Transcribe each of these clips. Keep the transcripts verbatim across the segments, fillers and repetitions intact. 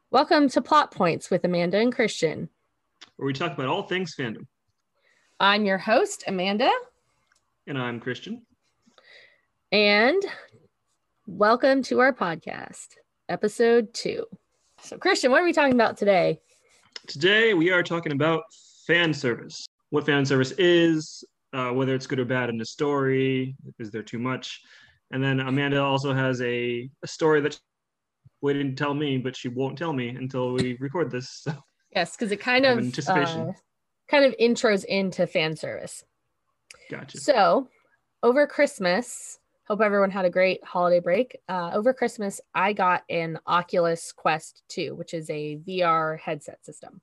Welcome to Plot Points with Amanda and Christian. Where we talk about all things fandom. I'm your host, Amanda. And I'm Christian. And welcome to our podcast, episode two. So, Christian, what are we talking about today? Today, we are talking about fan service. What fan service is, uh, whether it's good or bad in a story, is there too much? And then Amanda also has a, a story that she waited to tell me, but she won't tell me until we record this. So. Yes, because it kind of anticipation. Uh, kind of intros into fan service. Gotcha. So, over Christmas, hope everyone had a great holiday break. Uh, over Christmas, I got an Oculus Quest two, which is a V R headset system.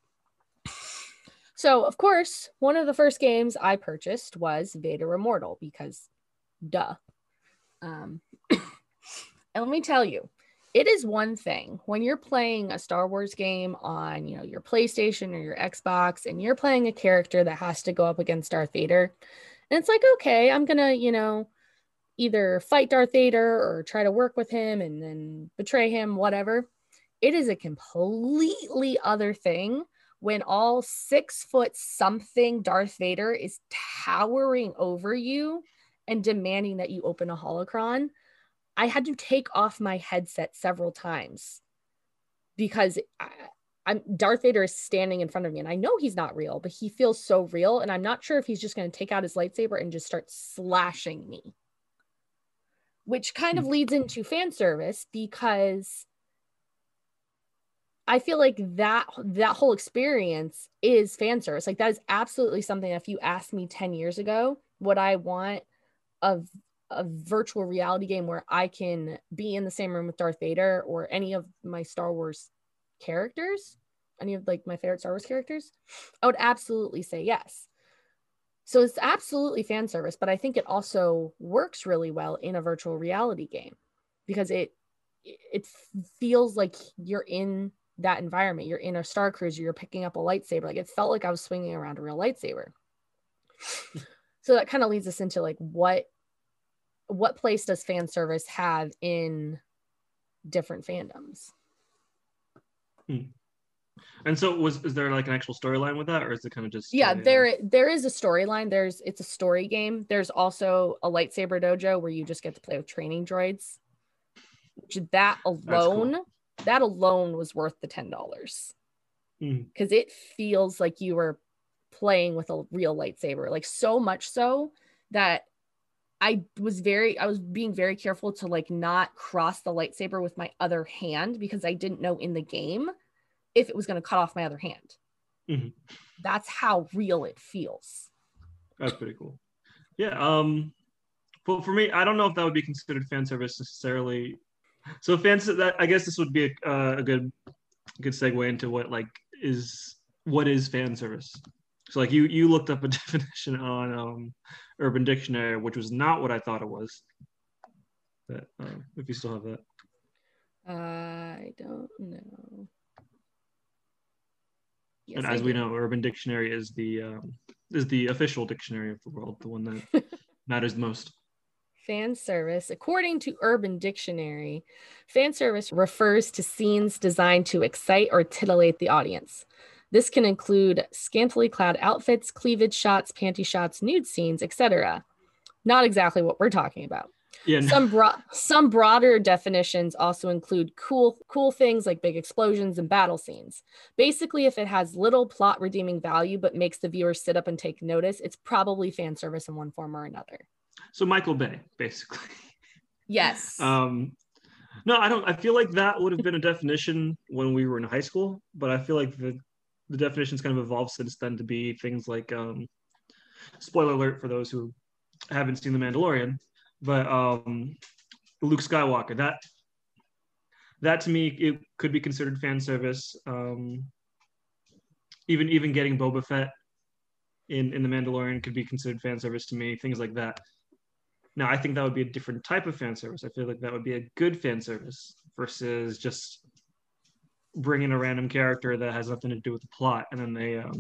So, of course, one of the first games I purchased was Vader Immortal because, duh. Um, and let me tell you, it is one thing when you're playing a Star Wars game on, you know, your PlayStation or your Xbox, and you're playing a character that has to go up against Darth Vader. And it's like, okay, I'm going to, you know, either fight Darth Vader or try to work with him and then betray him, whatever. It is a completely other thing when all six foot something Darth Vader is towering over you and demanding that you open a holocron. I had to take off my headset several times because I, I'm Darth Vader is standing in front of me, and I know he's not real, but he feels so real, and I'm not sure if he's just going to take out his lightsaber and just start slashing me, which kind of leads into fan service because I feel like that that whole experience is fan service. Like that is absolutely something. If you asked me ten years ago, what I want of a virtual reality game where I can be in the same room with Darth Vader or any of my Star Wars characters, any of like my favorite Star Wars characters, I would absolutely say yes. So it's absolutely fan service, but I think it also works really well in a virtual reality game because it it feels like you're in that environment. You're in a Star Cruiser, you're picking up a lightsaber. Like it felt like I was swinging around a real lightsaber. So that kind of leads us into like what what place does fan service have in different fandoms? Hmm. And so was is there like an actual storyline with that, or is it kind of just yeah uh, there there is a storyline. There's it's a story game. There's also a lightsaber dojo where you just get to play with training droids, which that alone cool. that alone was worth the ten dollars because mm. it feels like you were playing with a real lightsaber, like so much so that I was very, I was being very careful to like not cross the lightsaber with my other hand because I didn't know in the game if it was going to cut off my other hand. Mm-hmm. That's how real it feels. That's pretty cool. Yeah. Um, well, for me, I don't know if that would be considered fan service necessarily. So fans, that I guess this would be a, uh, a good, good segue into what like is what is fan service. So like you you looked up a definition on um, Urban Dictionary, which was not what I thought it was. But um, if you still have that. I don't know. Yes, and as we know, Urban Dictionary is the um, is the official dictionary of the world, the one that matters most. Fan service, according to Urban Dictionary, fan service refers to scenes designed to excite or titillate the audience. This can include scantily clad outfits, cleavage shots, panty shots, nude scenes, et cetera. Not exactly what we're talking about. Yeah, no. Some bro- some broader definitions also include cool cool things like big explosions and battle scenes. Basically, if it has little plot redeeming value but makes the viewer sit up and take notice, it's probably fan service in one form or another. So Michael Bay, basically. Yes. Um, no, I don't. I feel like that would have been a definition when we were in high school, but I feel like the the definition's kind of evolved since then to be things like, um, spoiler alert for those who haven't seen The Mandalorian, but um, Luke Skywalker, that that to me, it could be considered fan service. Um, even even getting Boba Fett in, in The Mandalorian could be considered fan service to me, things like that. Now, I think that would be a different type of fan service. I feel like that would be a good fan service versus just bring in a random character that has nothing to do with the plot, and then they um,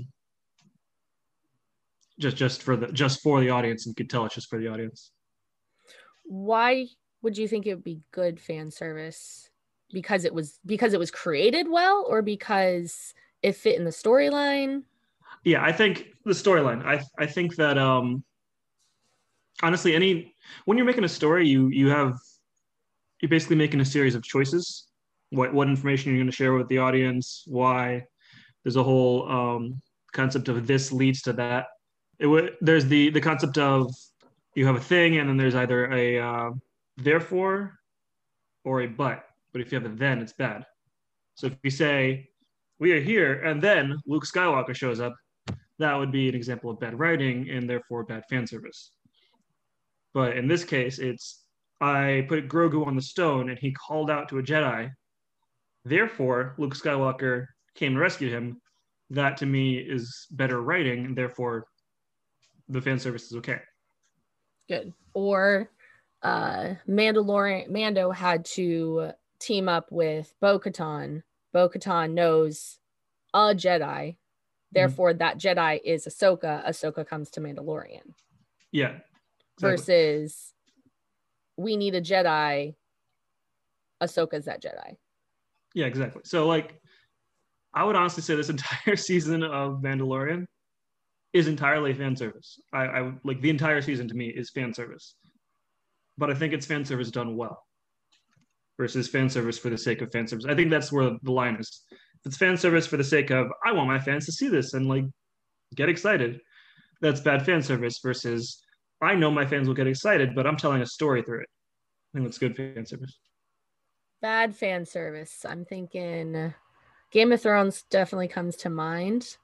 just just for the just for the audience, and you could tell it's just for the audience. Why would you think it would be good fan service? because it was because it was created well, or because it fit in the storyline? Yeah, I think the storyline. I I think that um honestly, any when you're making a story, you you have you're basically making a series of choices. What what information you're going to share with the audience? Why? There's a whole um, concept of this leads to that. It would there's the the concept of you have a thing, and then there's either a uh, therefore or a but. But if you have a then, it's bad. So if you say we are here, and then Luke Skywalker shows up, that would be an example of bad writing and therefore bad fan service. But in this case, it's I put Grogu on the stone and he called out to a Jedi. Therefore, Luke Skywalker came and rescued him. That to me is better writing, and therefore the fan service is okay. Good. Or uh Mandalorian Mando had to team up with Bo-Katan. Bo-Katan knows a Jedi. Therefore, mm-hmm. that Jedi is Ahsoka. Ahsoka comes to Mandalorian. Yeah. Exactly. Versus we need a Jedi. Ahsoka's that Jedi. Yeah, exactly. So like I would honestly say this entire season of Mandalorian is entirely fan service. I, I like the entire season to me is fan service. But I think it's fan service done well versus fan service for the sake of fan service. I think that's where the line is. If it's fan service for the sake of I want my fans to see this and like get excited, that's bad fan service versus I know my fans will get excited, but I'm telling a story through it. I think that's good fan service. Bad fan service. I'm thinking Game of Thrones definitely comes to mind.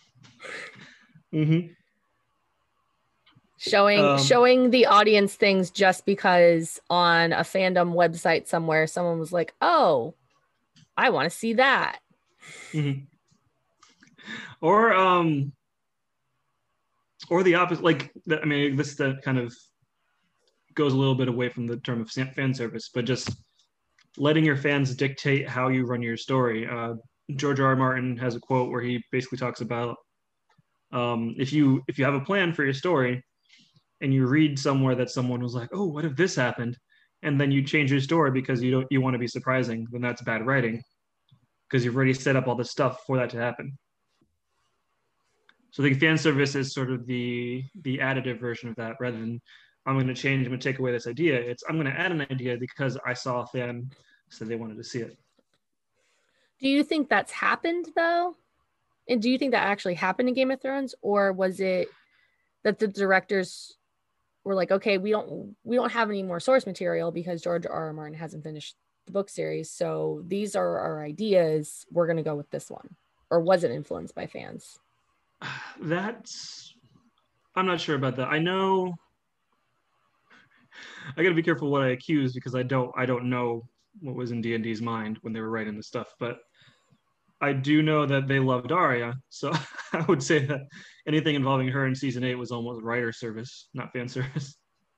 Mm-hmm. Showing um, showing the audience things just because on a fandom website somewhere someone was like, "Oh, I want to see that." Mm-hmm. Or um, or the opposite. Like, I mean, this that kind of goes a little bit away from the term of fan service, but just letting your fans dictate how you run your story. Uh, George R. R. Martin has a quote where he basically talks about um, if you if you have a plan for your story and you read somewhere that someone was like, oh, what if this happened? And then you change your story because you don't you want to be surprising, then that's bad writing because you've already set up all this stuff for that to happen. So I think fan service is sort of the the additive version of that rather than I'm going to change, I'm going to take away this idea. It's I'm going to add an idea because I saw a fan said they wanted to see it. Do you think that's happened though? And do you think that actually happened in Game of Thrones, or was it that the directors were like, okay, we don't we don't have any more source material because George R. R. Martin hasn't finished the book series, so these are our ideas, we're going to go with this one? Or was it influenced by fans? That's I'm not sure about that. I know I got to be careful what I accuse because I don't I don't know what was in D and D's mind when they were writing this stuff, but I do know that they loved Arya, so I would say that anything involving her in season eight was almost writer service, not fan service.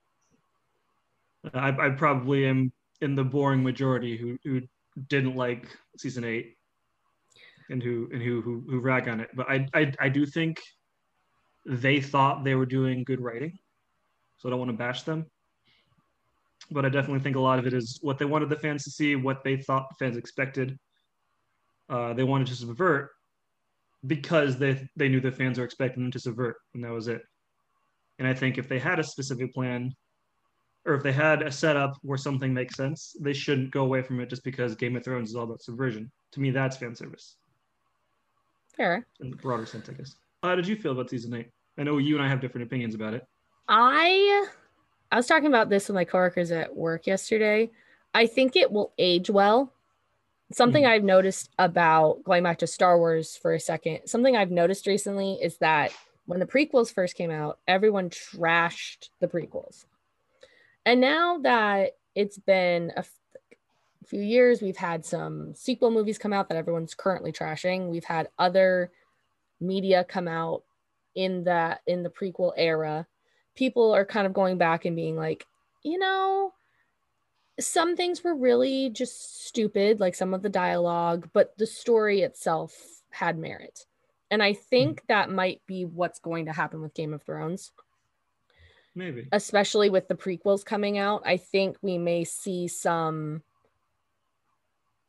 I, I probably am in the boring majority who, who didn't like season eight and who and who who, who rag on it, but I, I I do think they thought they were doing good writing, so I don't want to bash them. But I definitely think a lot of it is what they wanted the fans to see, what they thought the fans expected. Uh, they wanted to subvert because they they knew the fans were expecting them to subvert, and that was it. And I think if they had a specific plan, or if they had a setup where something makes sense, they shouldn't go away from it just because Game of Thrones is all about subversion. To me, that's fan service. Fair. In the broader sense, I guess. How did you feel about season eight? I know you and I have different opinions about it. I I was talking about this with my coworkers at work yesterday. I think it will age well. Something mm-hmm. I've noticed about going back to Star Wars for a second, something I've noticed recently is that when the prequels first came out, everyone trashed the prequels. And now that it's been a, f- a few years, we've had some sequel movies come out that everyone's currently trashing. We've had other media come out in that in the prequel era. People are kind of going back and being like, you know, some things were really just stupid, like some of the dialogue, but the story itself had merit. And I think mm. that might be what's going to happen with Game of Thrones. Maybe. Especially with the prequels coming out. I think we may see some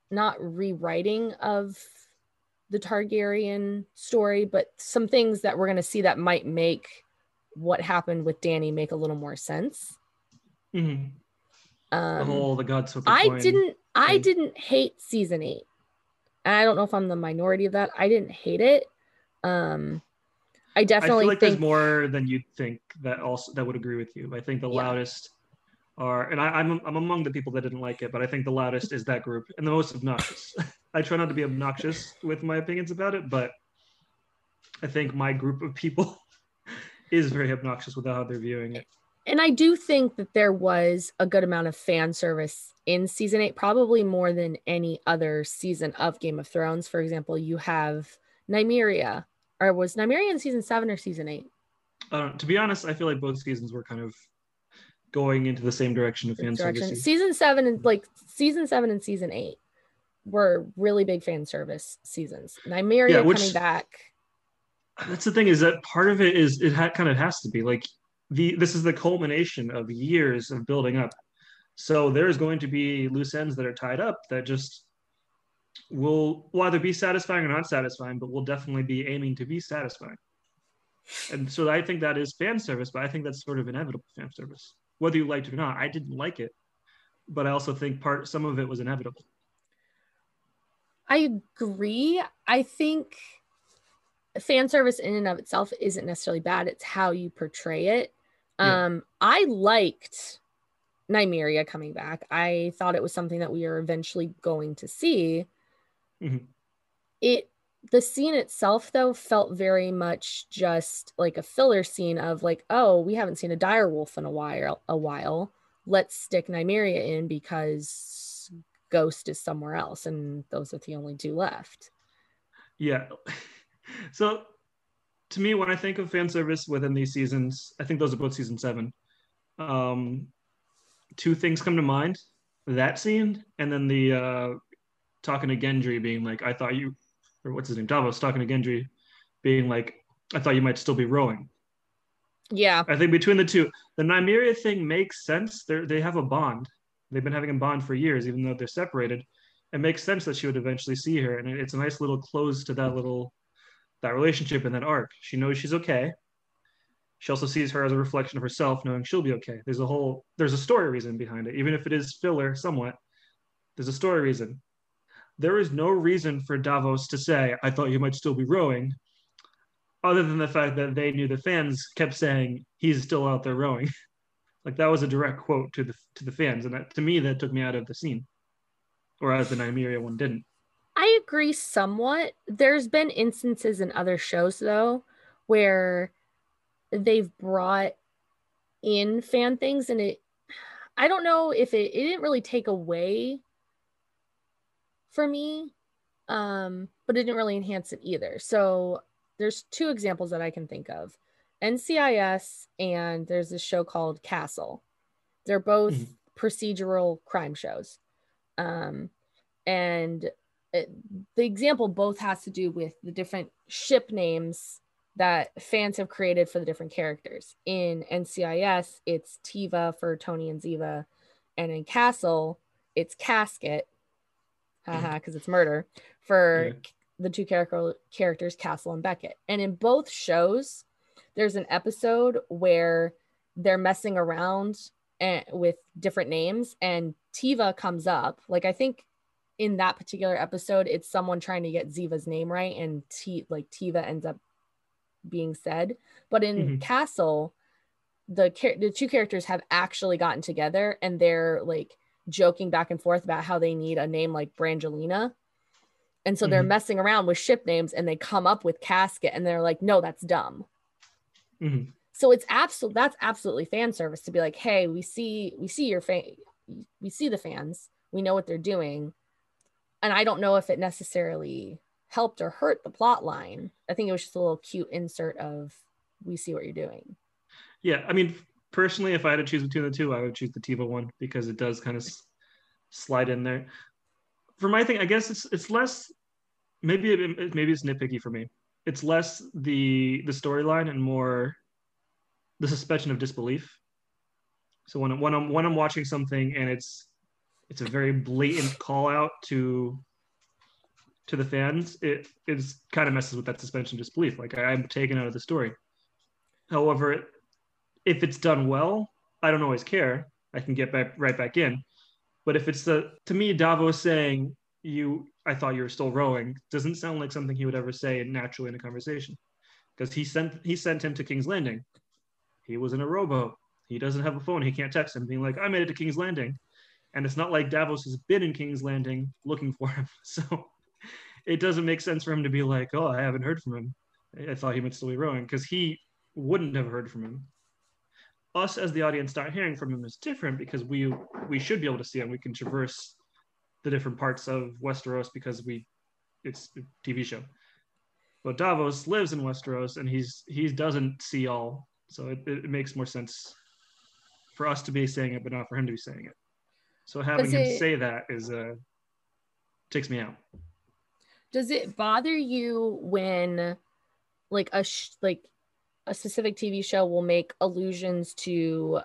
not rewriting of the Targaryen story, but some things that we're going to see that might make what happened with Dany make a little more sense. Mm-hmm. Um, the whole the gods with the I coin didn't I thing. didn't hate season eight. And I don't know if I'm the minority of that. I didn't hate it. Um, I definitely I feel like think there's more than you'd think that also that would agree with you. I think the yeah. loudest are, and I, I'm I'm among the people that didn't like it, but I think the loudest is that group and the most obnoxious. I try not to be obnoxious with my opinions about it, but I think my group of people is very obnoxious with how they're viewing it. And I do think that there was a good amount of fan service in season eight, probably more than any other season of Game of Thrones. For example, you have Nymeria, or was Nymeria in season seven or season eight? Uh, to be honest, I feel like both seasons were kind of going into the same direction of fan Direction. service. Season seven and like season seven and season eight were really big fan service seasons. Nymeria yeah, which, coming back. That's the thing, is that part of it is it ha- kind of has to be like the this is the culmination of years of building up. So there's going to be loose ends that are tied up that just will, will either be satisfying or not satisfying, but will definitely be aiming to be satisfying. And so I think that is fan service, but I think that's sort of inevitable fan service, whether you liked it or not. I didn't like it, but I also think part some of it was inevitable. I agree. I think fan service in and of itself isn't necessarily bad. It's how you portray it. Yeah. Um, I liked Nymeria coming back. I thought it was something that we are eventually going to see. Mm-hmm. It the scene itself, though, felt very much just like a filler scene of like, oh, we haven't seen a direwolf in a while. A while. Let's stick Nymeria in because Ghost is somewhere else, and those are the only two left. Yeah. So, to me, when I think of fan service within these seasons, I think those are both season seven. Um, two things come to mind: that scene, and then the uh, talking to Gendry being like, "I thought you." Or what's his name, Davos, talking to Gendry, being like, I thought you might still be rowing. Yeah. I think between the two, the Nymeria thing makes sense. They they have a bond. They've been having a bond for years, even though they're separated. It makes sense that she would eventually see her. And it's a nice little close to that little, that relationship and that arc. She knows she's okay. She also sees her as a reflection of herself, knowing she'll be okay. There's a whole, there's a story reason behind it. Even if it is filler somewhat, there's a story reason. There is no reason for Davos to say, I thought you might still be rowing, other than the fact that they knew the fans kept saying he's still out there rowing. Like that was a direct quote to the to the fans. And that, to me, that took me out of the scene. Whereas the Nymeria one didn't. I agree somewhat. There's been instances in other shows, though, where they've brought in fan things and it, I don't know if it, it didn't really take away for me, um, but it didn't really enhance it either. So there's two examples that I can think of. N C I S and there's this show called Castle. They're both mm-hmm. procedural crime shows. Um, and it, the example both has to do with the different ship names that fans have created for the different characters. In N C I S, it's Tiva for Tony and Ziva. And in Castle, it's Casket, haha, because it's murder, for yeah. the two character characters, Castle and Beckett. And in both shows, there's an episode where they're messing around and, with different names, and Tiva comes up. Like, I think in that particular episode, it's someone trying to get Ziva's name right, and T like Tiva ends up being said. But in mm-hmm. Castle, the the two characters have actually gotten together, and they're like joking back and forth about how they need a name like Brangelina. And so mm-hmm. they're messing around with ship names, and they come up with Casket, and they're like, no, that's dumb. Mm-hmm. So it's absolute that's absolutely fan service to be like, hey, we see we see your fan we see the fans, we know what they're doing. And I don't know if it necessarily helped or hurt the plot line. I think it was just a little cute insert of, we see what you're doing. Yeah, I mean, personally, if I had to choose between the two, I would choose the Tiva one because it does kind of s- slide in there. For my thing, I guess it's it's less, maybe it, maybe it's nitpicky for me. It's less the the storyline and more the suspension of disbelief. So when when I'm when I'm watching something and it's it's a very blatant call out to to the fans. It is kind of messes with that suspension of disbelief. Like I, I'm taken out of the story. However, if it's done well, I don't always care. I can get back right back in. But if it's the to me, Davos saying you, I thought you were still rowing, doesn't sound like something he would ever say naturally in a conversation, because he sent he sent him to King's Landing. He was in a rowboat. He doesn't have a phone. He can't text him, being like, "I made it to King's Landing," and it's not like Davos has been in King's Landing looking for him. So it doesn't make sense for him to be like, "Oh, I haven't heard from him. I thought he might still be rowing," because he wouldn't have heard from him. Us as the audience not hearing from him is different, because we we should be able to see him. We can traverse the different parts of Westeros because we it's a T V show. But Davos lives in Westeros and he's he doesn't see all, so it, it makes more sense for us to be saying it, but not for him to be saying it. So having him it, say that is uh takes me out. Does it bother you when like a sh- like a specific T V show will make allusions to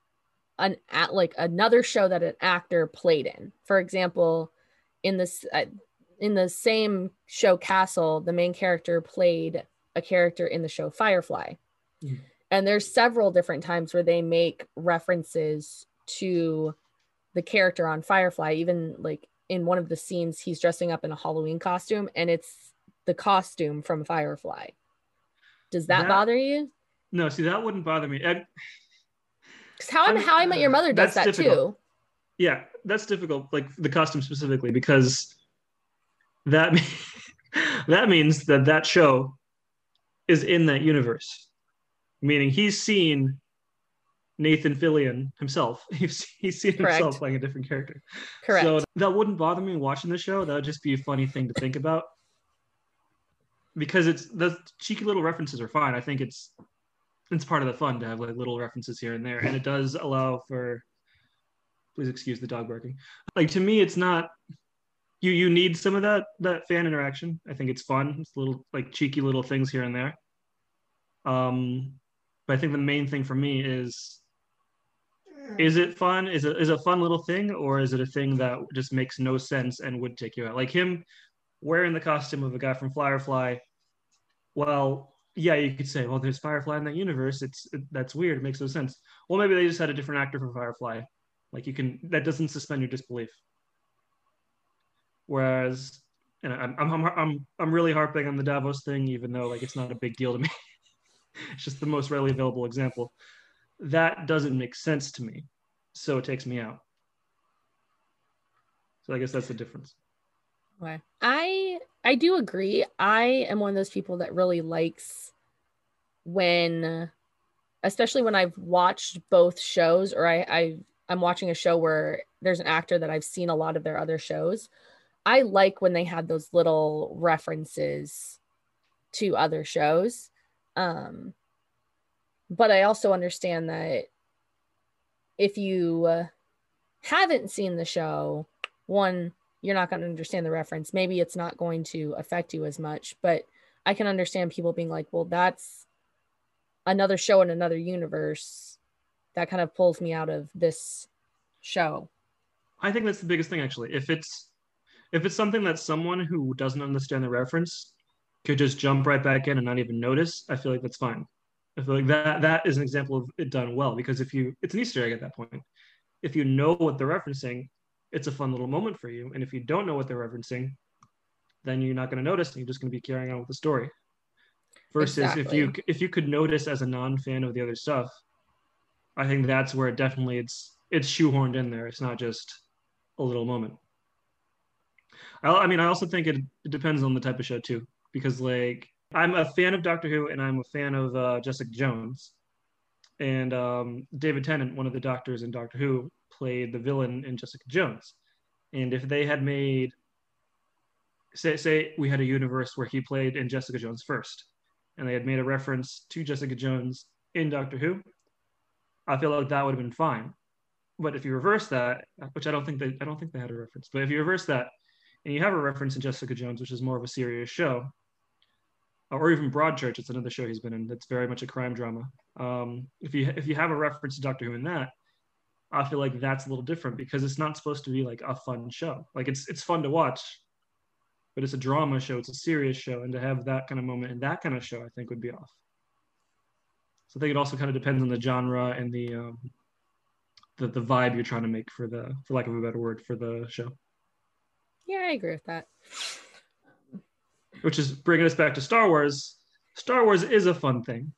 an at like another show that an actor played in? For example, in this uh, in the same show Castle, the main character played a character in the show Firefly. Mm-hmm. And there's several different times where they make references to the character on Firefly. Even like in one of the scenes, he's dressing up in a Halloween costume and it's the costume from Firefly. Does that, that bother you? No, see, that wouldn't bother me. Because how, I mean, how I Met Your Mother does that difficult. too. Yeah, that's difficult, like the costume specifically, because that, that means that that show is in that universe. Meaning he's seen Nathan Fillion himself. He's, he's seen Correct. himself playing a different character. Correct. So that wouldn't bother me watching the show. That would just be a funny thing to think about. Because it's the cheeky little references are fine. I think it's it's part of the fun to have like little references here and there, and it does allow for. Please excuse the dog barking. Like to me, it's not. You you need some of that that fan interaction. I think it's fun. It's little like cheeky little things here and there. Um, but I think the main thing for me is. Is it fun? Is it is it a fun little thing, or is it a thing that just makes no sense and would take you out? Like him wearing the costume of a guy from Firefly. Well, yeah, you could say, well, there's Firefly in that universe. It's it, that's weird. It makes no sense. Well, maybe they just had a different actor for Firefly. Like you can, that doesn't suspend your disbelief. Whereas, and I'm I'm I'm I'm really harping on the Davos thing, even though like it's not a big deal to me. It's just the most readily available example. That doesn't make sense to me, so it takes me out. So I guess that's the difference. Okay. I I do agree. I am one of those people that really likes when, especially when I've watched both shows, or I, I I'm watching a show where there's an actor that I've seen a lot of their other shows. I like when they have those little references to other shows. Um, but I also understand that if you uh, haven't seen the show, one, you're not going to understand the reference. Maybe it's not going to affect you as much, but I can understand people being like, well, that's another show in another universe. That kind of pulls me out of this show. I think that's the biggest thing, actually. If it's, if it's something that someone who doesn't understand the reference could just jump right back in and not even notice, I feel like that's fine. I feel like that that is an example of it done well, because if you, it's an Easter egg at that point. If you know what they're referencing, it's a fun little moment for you. And if you don't know what they're referencing, then you're not going to notice, and you're just going to be carrying on with the story. Versus exactly. if you if you could notice as a non-fan of the other stuff, I think that's where it definitely it's it's shoehorned in there. It's not just a little moment. I, I mean, I also think it, it depends on the type of show too, because like I'm a fan of Doctor Who and I'm a fan of uh, Jessica Jones, and um, David Tennant, one of the doctors in Doctor Who, played the villain in Jessica Jones. And if they had made, say, say we had a universe where he played in Jessica Jones first, and they had made a reference to Jessica Jones in Doctor Who, I feel like that would have been fine. But if you reverse that, which I don't think they, I don't think they had a reference, but if you reverse that and you have a reference in Jessica Jones, which is more of a serious show, or even Broadchurch, it's another show he's been in that's very much a crime drama. Um, if you if you have a reference to Doctor Who in that, I feel like that's a little different because it's not supposed to be like a fun show. Like it's it's fun to watch, but it's a drama show, it's a serious show, and to have that kind of moment in that kind of show, I think would be off. So I think it also kind of depends on the genre and the um, the the vibe you're trying to make for the, for lack of a better word, for the show. Yeah, I agree with that. Which is bringing us back to Star Wars. Star Wars is a fun thing.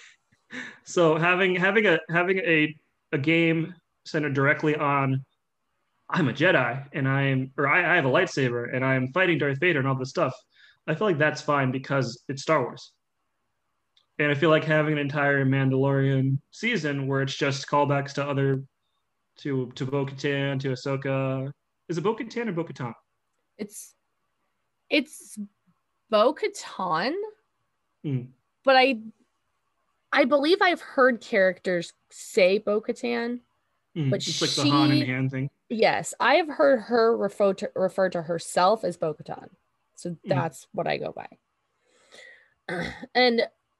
So having having a having a a game centered directly on I'm a Jedi and I'm or I, I have a lightsaber and I'm fighting Darth Vader and all this stuff, I feel like that's fine because it's Star Wars. And I feel like having an entire Mandalorian season where it's just callbacks to other to to Bo-Katan, to Ahsoka. Is it Bo-Katan or Bo-Katan? It's it's Bo-Katan, mm. but I I believe I've heard characters say Bo-Katan, mm. but it's she, like the Han and Han thing. Yes, I have heard her refer to refer to herself as Bo-Katan, so that's mm. what I go by. And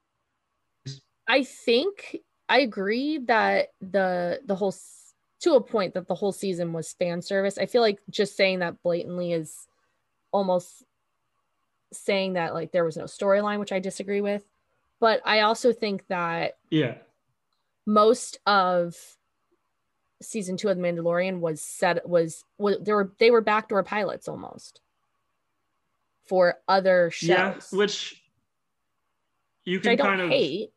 I think I agree that the the whole to a point that the whole season was fan service. I feel like just saying that blatantly is almost saying that like there was no storyline, which I disagree with. But I also think that yeah, most of season two of The Mandalorian was set was, was there were they were backdoor pilots almost for other shows. Yeah, which you can which I don't kind of hate.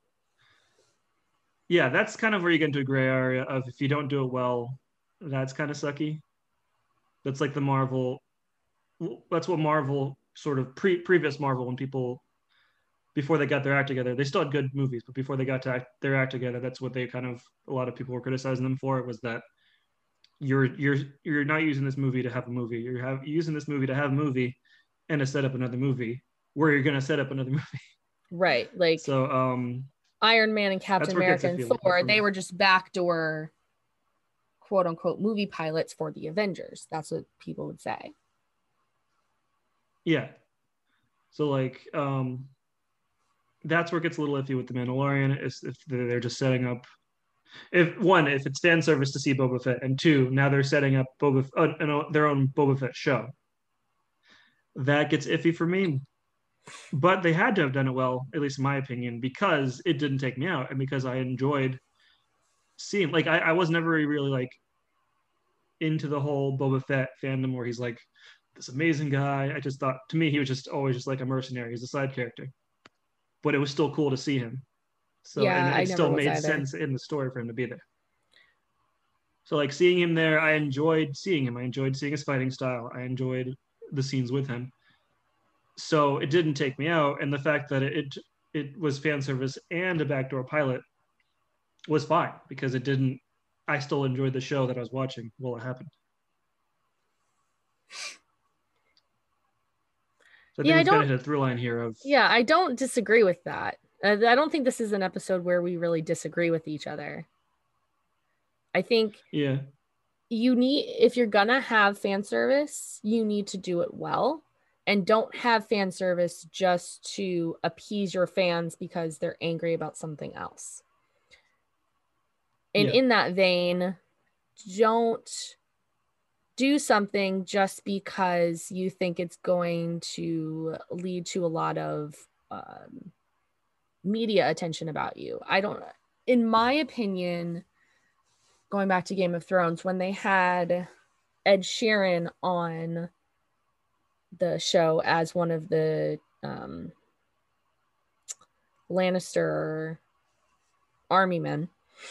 Yeah, that's kind of where you get into a gray area of if you don't do it well, that's kind of sucky. That's like the Marvel. That's what Marvel sort of pre previous Marvel when people before they got their act together, they still had good movies, but before they got to act, their act together, that's what they kind of a lot of people were criticizing them for. It was that you're you're you're not using this movie to have a movie. You're have using this movie to have a movie, and to set up another movie where you're gonna set up another movie. Right, like so. um Iron Man and Captain America and Thor, they were just backdoor, quote unquote, movie pilots for the Avengers. That's what people would say. Yeah. So like, um, that's where it gets a little iffy with the Mandalorian. Is if they're just setting up, if one, if it's fan service to see Boba Fett, and two, now they're setting up Boba uh, their own Boba Fett show. That gets iffy for me. But they had to have done it well, at least in my opinion, because it didn't take me out and because I enjoyed seeing, like, I, I was never really like into the whole Boba Fett fandom where he's like this amazing guy. I just thought, to me, he was just always just like a mercenary. He's a side character, but it was still cool to see him. So yeah, and it, it still made either. sense in the story for him to be there. So like seeing him there, I enjoyed seeing him. I enjoyed seeing his fighting style. I enjoyed the scenes with him. So it didn't take me out, and the fact that it it was fan service and a backdoor pilot was fine because it didn't. I still enjoyed the show that I was watching while it happened. So I yeah, think I it's don't. kind of a through line here of. Yeah, I don't disagree with that. Uh, I don't think this is an episode where we really disagree with each other. I think. Yeah. You need, if you're gonna have fan service, you need to do it well. And don't have fan service just to appease your fans because they're angry about something else. And yeah. in that vein, don't do something just because you think it's going to lead to a lot of um, media attention about you. I don't, in my opinion, going back to Game of Thrones, when they had Ed Sheeran on the show as one of the um, Lannister army men,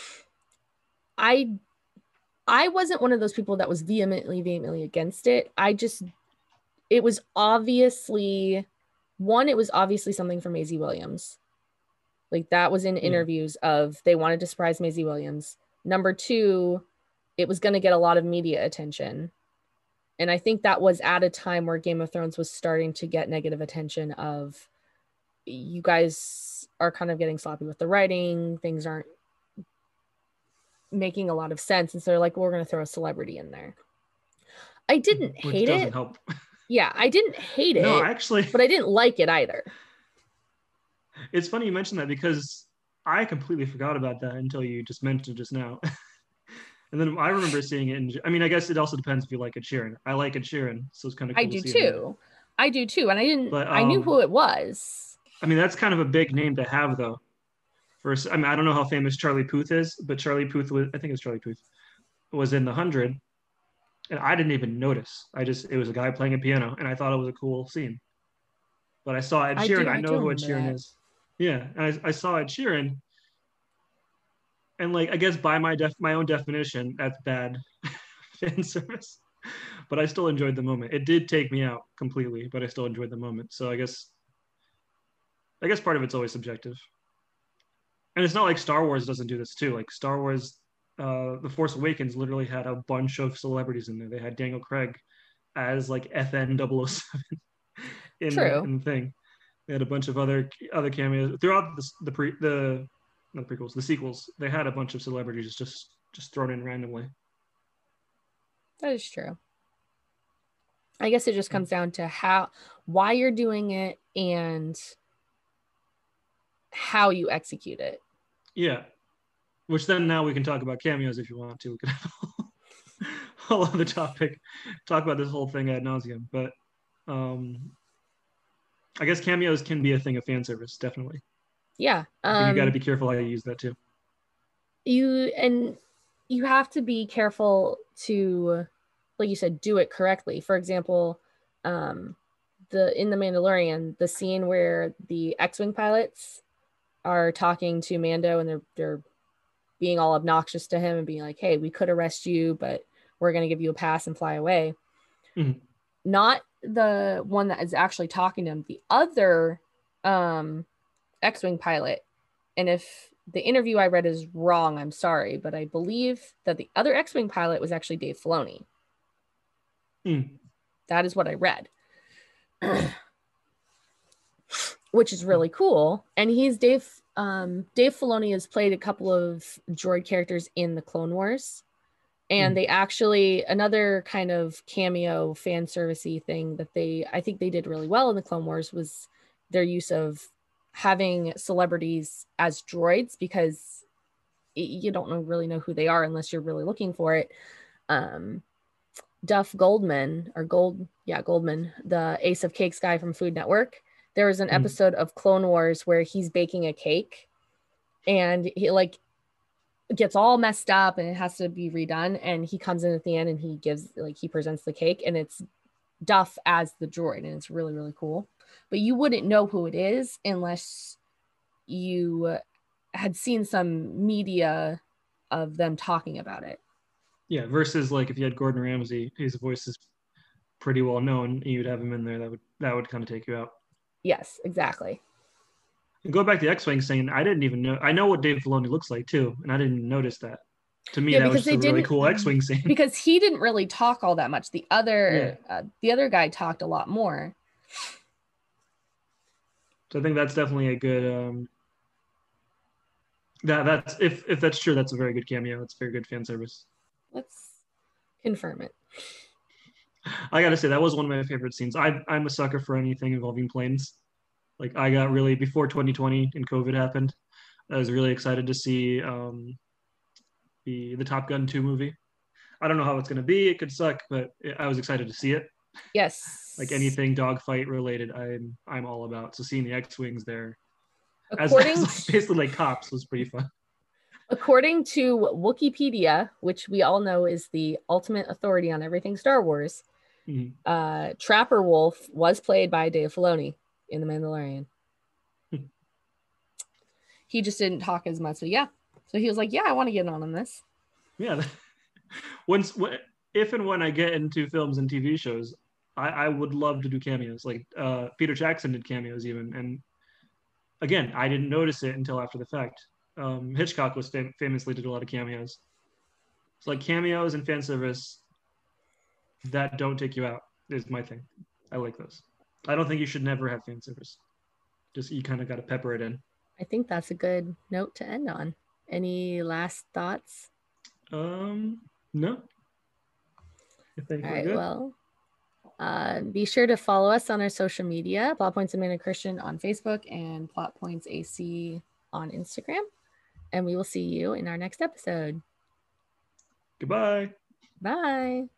I I wasn't one of those people that was vehemently, vehemently against it. I just, it was obviously, one, it was obviously something for Maisie Williams. Like that was in yeah. interviews of they wanted to surprise Maisie Williams. Number two, it was going to get a lot of media attention. And I think that was at a time where Game of Thrones was starting to get negative attention of you guys are kind of getting sloppy with the writing. Things aren't making a lot of sense. And so they're like, well, we're going to throw a celebrity in there. I didn't Which hate doesn't it. Help. Yeah, I didn't hate it. No, actually. But I didn't like it either. It's funny you mentioned that because I completely forgot about that until you just mentioned it just now. And then I remember seeing it. In, I mean, I guess it also depends if you like Ed Sheeran. I like Ed Sheeran, so it's kind of cool I do to see him. too. I do too. And I didn't, But I knew um, who it was. I mean, that's kind of a big name to have, though. First, I mean, I don't know how famous Charlie Puth is, but Charlie Puth was, I think it's Charlie Puth, was in The Hundred, and I didn't even notice. I just, it was a guy playing a piano, and I thought it was a cool scene. But I saw Ed I Sheeran. do, I I know do who Ed remember Sheeran that. is. Yeah, and I, I saw Ed Sheeran, and like, I guess by my def, my own definition, that's bad fan service. But I still enjoyed the moment. It did take me out completely, but I still enjoyed the moment. So I guess, I guess part of it's always subjective. And it's not like Star Wars doesn't do this too. Like Star Wars, uh, The Force Awakens literally had a bunch of celebrities in there. They had Daniel Craig as like F N double oh seven in the True. in the thing. They had a bunch of other other cameos throughout the the pre the not the prequels, the sequels. They had a bunch of celebrities just just thrown in randomly. That is true. I guess it just comes down to how, why you're doing it and how you execute it. Yeah. Which then now we can talk about cameos if you want to. We could have a whole other topic, talk about this whole thing ad nauseum. But um, I guess cameos can be a thing of fan service, definitely. Yeah. But you got to Um, be careful how you use that too. you and you have to be careful to, like you said, do it correctly. For example, um, the in the Mandalorian, the scene where the X-wing pilots are talking to Mando and they're they're being all obnoxious to him and being like, "Hey, we could arrest you, but we're going to give you a pass and fly away." Mhm. Not the one that is actually talking to him, the other um, X-wing pilot. And if the interview I read is wrong, I'm sorry, but I believe that the other X-wing pilot was actually Dave Filoni. Mm. That is what I read. Which is really cool. And he's Dave um, Dave Filoni has played a couple of droid characters in the Clone Wars. And Mm. they actually, another kind of cameo fan servicey thing that they, I think they did really well in the Clone Wars was their use of having celebrities as droids, because you don't know, really know who they are unless you're really looking for it. Um, Duff Goldman or Gold, yeah, Goldman, the Ace of Cakes guy from Food Network. There was an Mm. episode of Clone Wars where he's baking a cake and he like gets all messed up and it has to be redone. And he comes in at the end and he gives, like, he presents the cake and it's Duff as the droid. And it's really, really cool. But you wouldn't know who it is unless you had seen some media of them talking about it. Yeah. Versus like if you had Gordon Ramsay, his voice is pretty well known, and you'd have him in there. That would that would kind of take you out. Yes, exactly. And go back to the X-wing saying, I didn't even know. I know what Dave Filoni looks like too, and I didn't notice that. To me, Yeah, that was because just they a really didn't, cool X-wing scene. because he didn't really talk all that much. The Yeah. other, uh, the other guy talked a lot more. So I think that's definitely a good. Um, that that's if if that's true, that's a very good cameo. It's very good fan service. Let's confirm it. I gotta say that was one of my favorite scenes. I I'm a sucker for anything involving planes. Like I got really before twenty twenty and COVID happened. I was really excited to see um, the the Top Gun two movie. I don't know how it's gonna be. It could suck, but I was excited to see it. Yes. Like anything dogfight related, I'm I'm all about. So seeing the X-wings there, as, According as basically like cops, was pretty fun. According to Wikipedia, which we all know is the ultimate authority on everything Star Wars, Mhm. uh, Trapper Wolf was played by Dave Filoni in The Mandalorian. He just didn't talk as much, but yeah. So he was like, "Yeah, I want to get on on this." Yeah. Once, if and when I get into films and T V shows, I, I would love to do cameos. Like uh, Peter Jackson did cameos even, and again, I didn't notice it until after the fact. Um, Hitchcock was fam- famously did a lot of cameos. So like cameos and fan service that don't take you out is my thing. I like those. I don't think you should never have fan service. Just you kind of got to pepper it in. I think that's a good note to end on. Any last thoughts? Um, no. I think All we're right, good. well, uh, be sure to follow us on our social media, Plot Points Amanda Christian on Facebook and Plot Points A C on Instagram. And we will see you in our next episode. Goodbye. Bye.